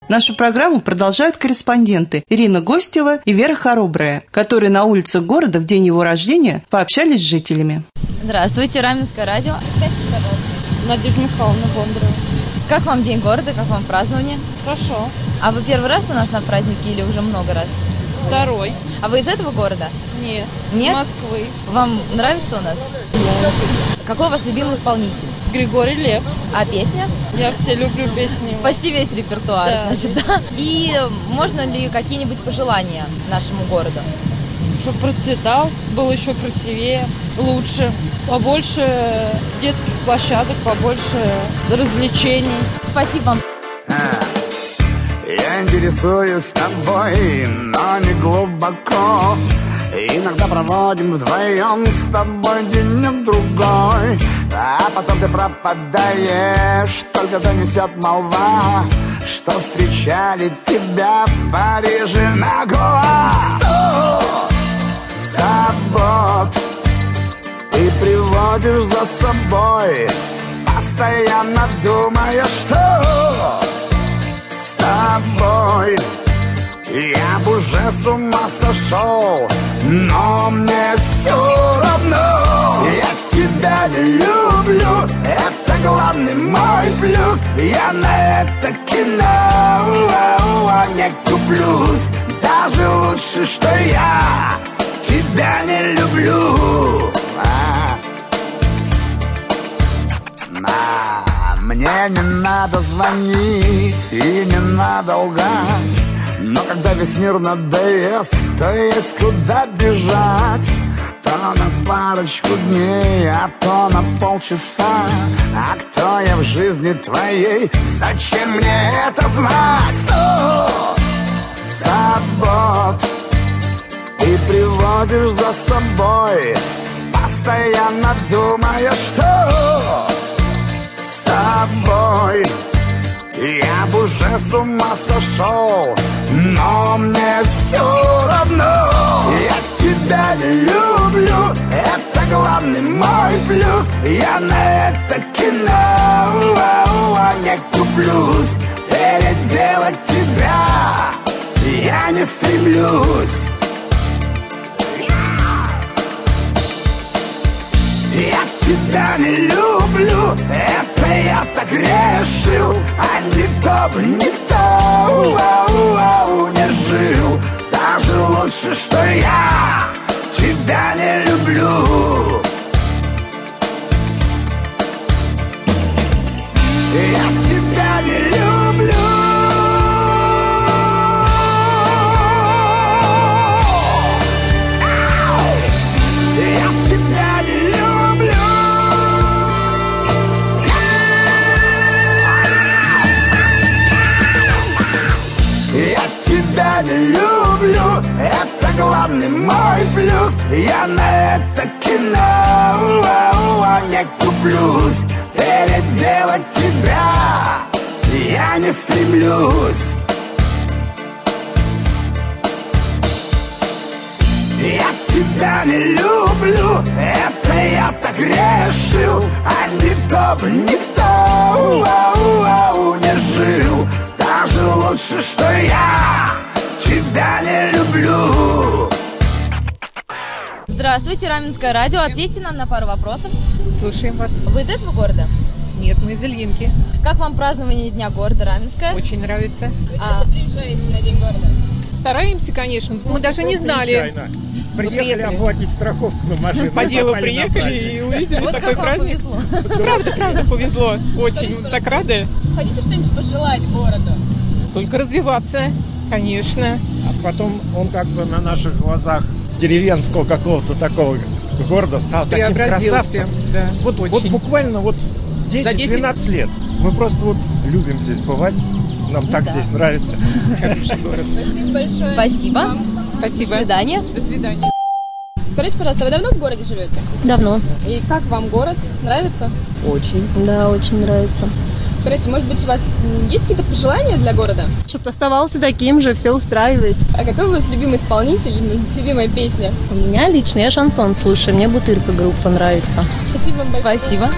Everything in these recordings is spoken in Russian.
Нашу программу продолжают корреспонденты Ирина Гостева и Вера Хоробрая, которые на улицах города в день его рождения пообщались с жителями. Здравствуйте, Раменское радио. Представьтесь, пожалуйста. Надежда Михайловна Бондарева. Как вам День города, как вам празднование? Хорошо. А вы первый раз у нас на празднике или уже много раз? Второй. А вы из этого города? Нет. Нет? Из Москвы. Вам нравится у нас? Нравится. Какой у вас любимый исполнитель? Григорий Лепс. А песня? Я все люблю песни. Почти весь репертуар, да. Значит, да. И можно ли какие-нибудь пожелания нашему городу? Чтобы процветал, был еще красивее, лучше, побольше детских площадок, побольше развлечений. Спасибо вам. Я интересуюсь тобой, но не глубоко. Иногда проводим вдвоем с тобой денек-другой, а потом ты пропадаешь, только донесет молва, что встречали тебя в Париже на Гоа. 100 забот ты приводишь за собой, постоянно думая, что с тобой я б уже с ума сошел, но мне все равно. Я тебя не люблю, это главный мой плюс. Я на это кино не куплюсь. Даже лучше, что я тебя не люблю. Мне не надо звонить и не надо лгать, но когда весь мир надоест, то есть куда бежать. То на парочку дней, а то на полчаса. А кто я в жизни твоей? Зачем мне это знать? 100 забот ты приводишь за собой, постоянно думая, что с тобой я б уже с ума сошел, но мне все равно. Я тебя не люблю, это главный мой плюс. Я на это кино не куплюсь. Переделать тебя я не стремлюсь. Я тебя не люблю, это я так решил, а никто бы никто не жил. Даже лучше, что я тебя не люблю. Я тебя не люблю. Я не люблю, это главный мой плюс. Я на это кино не куплюсь. Переделать тебя я не стремлюсь. Я тебя не люблю, это я так решил, а никто бы никто не жил. Даже лучше, что я тебя не люблю. Здравствуйте, Раменское радио. Ответьте нам на пару вопросов. Слушаем вас. Вы из этого города? Нет, мы из Ильинки. Как вам празднование Дня города Раменское? Очень нравится. Вы часто приезжаете на День города? Стараемся, конечно. Мы даже не знали. Приехали оплатить страховку на машину. По делу приехали и увидели вот такой праздник. Правда повезло. Очень так рады. Хотите что-нибудь пожелать городу? Только развиваться, конечно. А потом он как бы на наших глазах деревенского какого-то такого города стал таким красавцем. Да, вот буквально 10-12 лет. Мы просто любим здесь бывать. Нам так здесь нравится. Хороший город. Спасибо большое. Спасибо. Спасибо. До свидания. До свидания. Скажите, пожалуйста, вы давно в городе живете? Давно. И как вам город? Нравится? Очень. Да, очень нравится. Скажите, может быть, у вас есть какие-то пожелания для города? Чтобы оставался таким же, все устраивает. А какой у вас любимый исполнитель, любимая песня? У меня лично, я шансон слушаю, мне Бутырка группа нравится. Спасибо вам большое. Спасибо.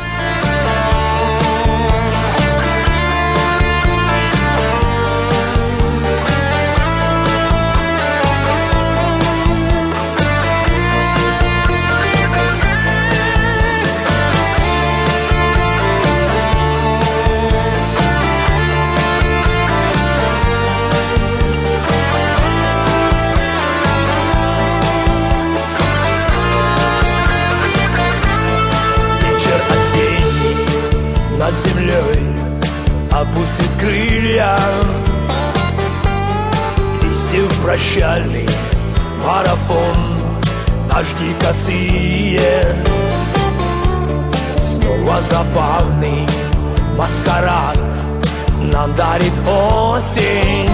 прощальный марафон, дожди косые. Снова забавный маскарад нам дарит осень.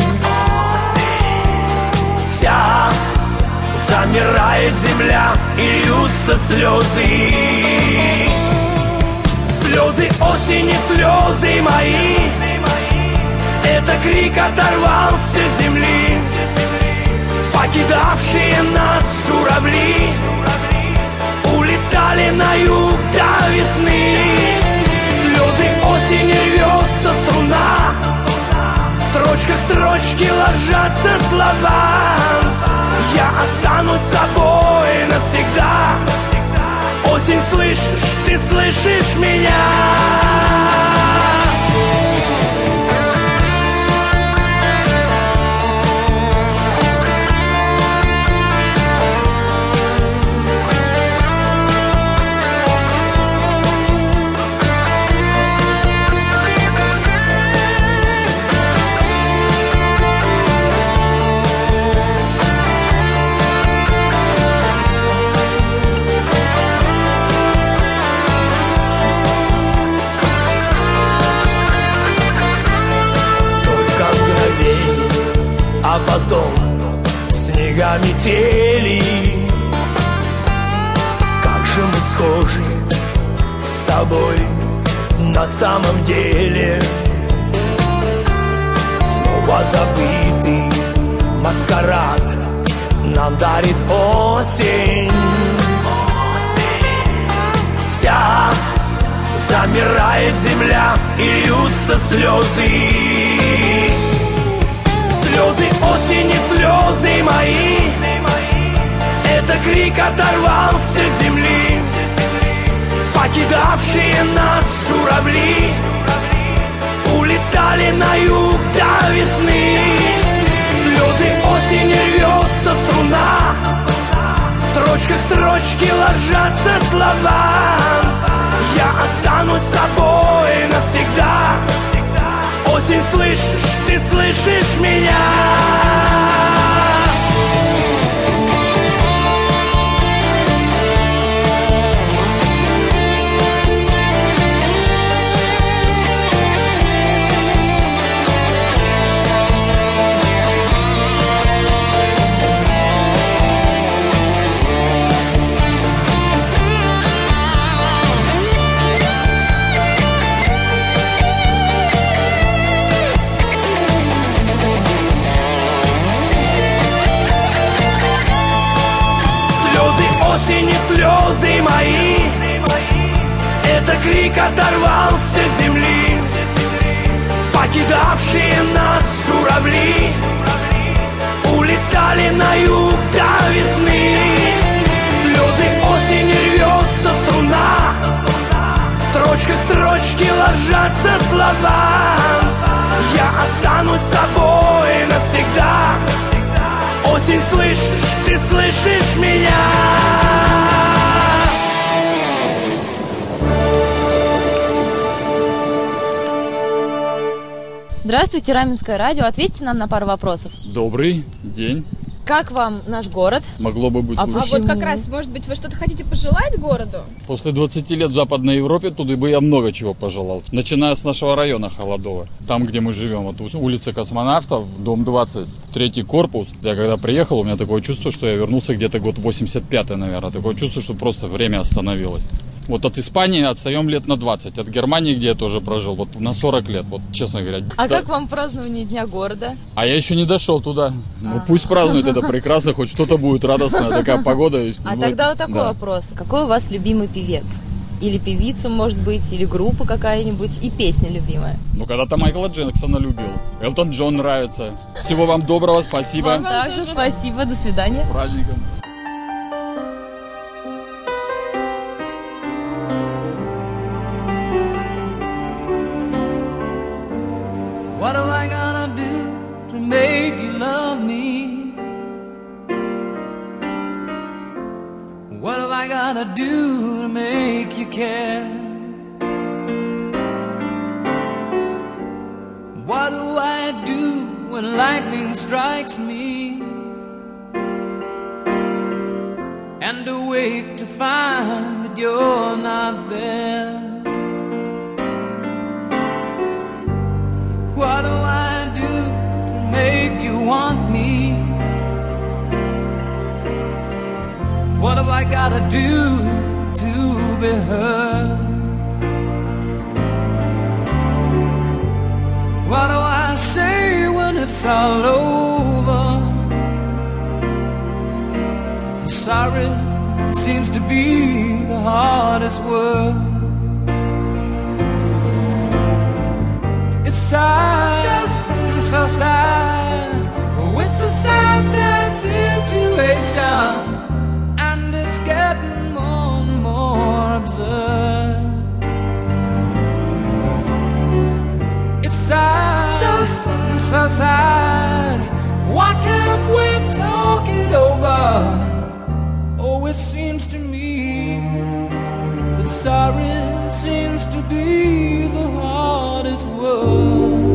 Вся замирает земля и льются слезы. Слезы осени, слезы мои. Это крик оторвался с земли, покидавшие нас журавли улетали на юг до весны. Слезы осени, рвется струна, в строчках строчки ложатся слова. Я останусь с тобой навсегда. Осень, слышишь, ты слышишь меня? А потом снега метели. Как же мы схожи с тобой на самом деле. Снова забытый маскарад нам дарит осень. Вся замирает земля и льются слезы. Слезы осени, слезы мои. Это крик оторвался с земли, покидавшие нас журавли улетали на юг до весны. Слезы осени, рвется струна, в строчках строчки ложатся слова. Я останусь с тобой навсегда. Осень, слышишь, ты слышишь меня? Осени, слезы мои. Это крик оторвался с земли, покидавшие нас журавли улетали на юг до весны. Слезы осени, рвется струна, в строчках строчки ложатся слова. Я останусь с тобой навсегда. Осень, слышишь, ты слышишь меня? Здравствуйте, Раменское радио. Ответьте нам на пару вопросов. Добрый день. Как вам наш город? Могло бы быть лучше. А вот как раз, может быть, вы что-то хотите пожелать городу? После 20 лет в Западной Европе туда бы я много чего пожелал. Начиная с нашего района Холодова, там, где мы живем. Вот улица Космонавтов, дом 20, 3-й корпус. Я когда приехал, у меня такое чувство, что я вернулся где-то год 85-й, наверное. Такое чувство, что просто время остановилось. Вот от Испании отстаем лет на 20, от Германии, где я тоже прожил, вот на 40 лет, вот честно говоря. А как вам празднование Дня города? А я еще не дошел туда. Ну пусть празднуют, это прекрасно, хоть что-то будет радостное, такая погода. А тогда вот такой вопрос. Какой у вас любимый певец? Или певица, может быть, или группа какая-нибудь, и песня любимая? Ну, когда-то Майкла Джексона любил. Элтон Джон нравится. Всего вам доброго, спасибо. Вам также спасибо, до свидания. С праздником. What am I gonna do to make you love me? What am I gonna do to make you care? What do I do when lightning strikes me? and awake to find that you're not there. What do I do to make you want me? What have I gotta do to be heard? What do I say when it's all over? Sorry seems to be the hardest word. It's sad, so sad. Oh, it's a sad, sad situation, and it's getting more and more absurd. It's sad, so sad. Why can't we talk it over? Oh, it seems to me that sorry seems to be the hardest word.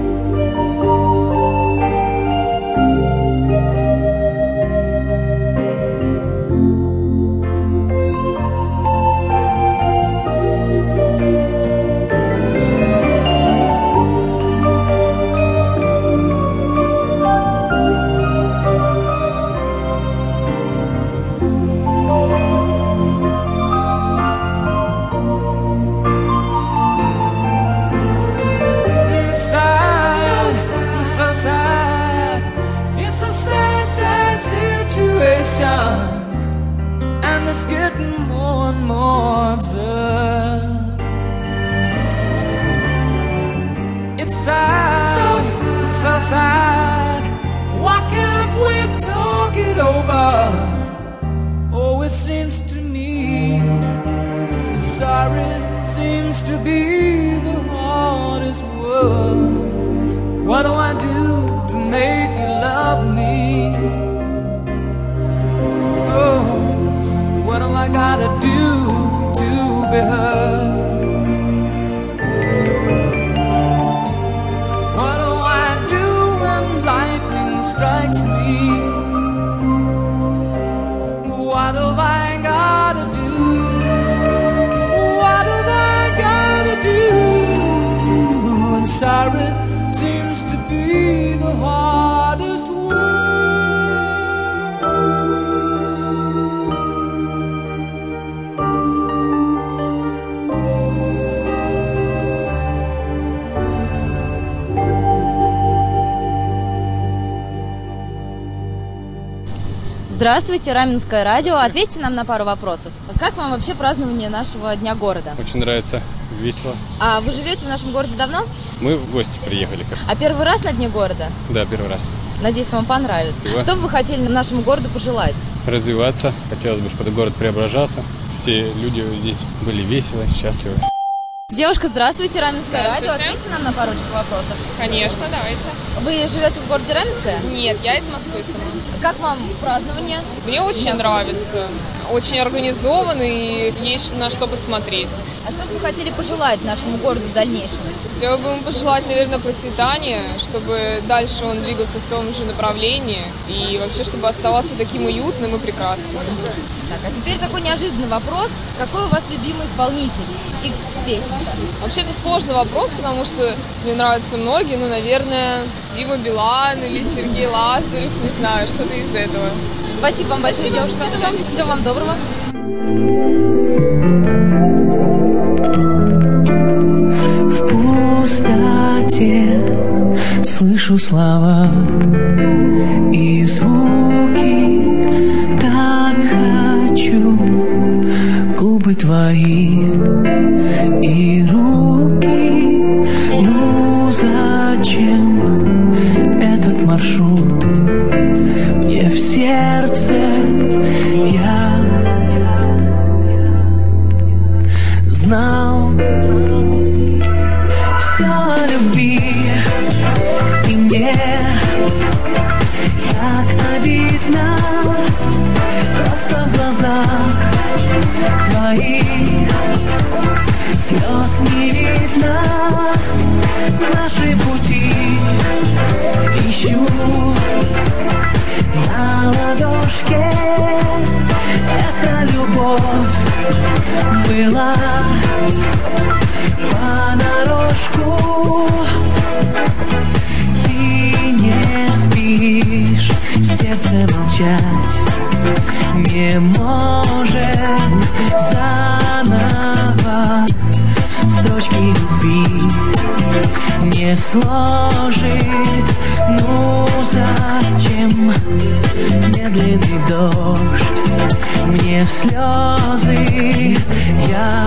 And it's getting more and more absurd. It's sad, so sad. Why can't we talk it over? Oh, it seems to me that sorry seems to be the hardest word. What do I do to make you love me? Oh, what have I gotta do to be heard? What do I do when lightning strikes me? What have I gotta do? What have I gotta do? And sorry seems to be the hardest word. Здравствуйте, Раменское радио. Ответьте нам на пару вопросов. Как вам вообще празднование нашего Дня города? Очень нравится, весело. А вы живете в нашем городе давно? Мы в гости приехали. А первый раз на Дне города? Да, первый раз. Надеюсь, вам понравится. Спасибо. Что бы вы хотели нашему городу пожелать? Развиваться. Хотелось бы, чтобы город преображался. Все люди здесь были веселы, счастливы. Девушка, здравствуйте, Раменское радио. Ответьте нам на парочку вопросов. Конечно, давайте. Вы живете в городе Раменское? Нет, я из Москвы сама. Как вам празднование? Мне очень нравится. Очень организован и есть на что посмотреть. А что бы вы хотели пожелать нашему городу в дальнейшем? Хотела бы ему пожелать, наверное, процветания, чтобы дальше он двигался в том же направлении и вообще, чтобы оставался таким уютным и прекрасным. Так, а теперь такой неожиданный вопрос. Какой у вас любимый исполнитель и песня? Вообще, это сложный вопрос, потому что мне нравятся многие, но, наверное, Дима Билан или Сергей Лазарев, не знаю, что-то из этого. Спасибо вам большое, девушка. Всего вам доброго. В пустоте слышу слова и звуки. Так хочу губы твои и руки. Ну зачем этот маршрут мне в сердце? Я знал все о любви, и мне так обидно. Просто в глазах твоих слез не видно. Наши пути ищу на ладошке. начать не может заново. Строчки любви не сложит. Ну зачем медленный дождь мне в слезы? Я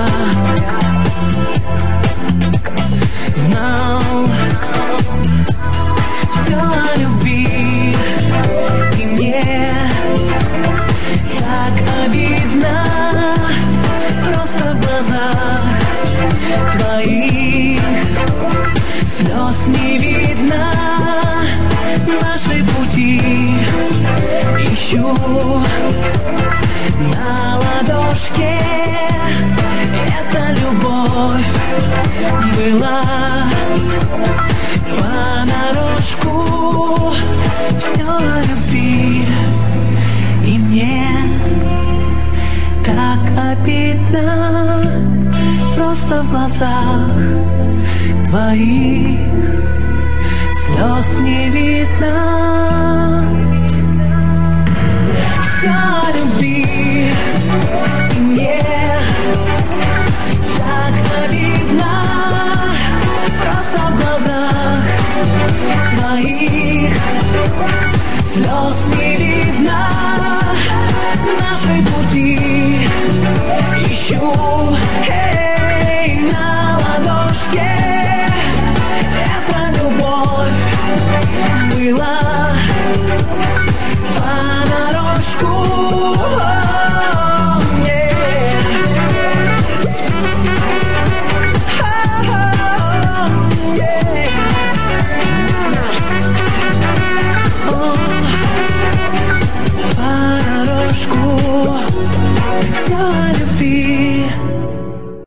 знал все о любви, и мне так обидно. Просто в глазах твоих слез не видно. Наши пути ищу на ладошке. Эта любовь была понарошку. Все о любви, и мне так обидно. Просто в глазах твоих слез не видно. Все о любви, и мне так обидно. Просто в глазах твоих слез не видно.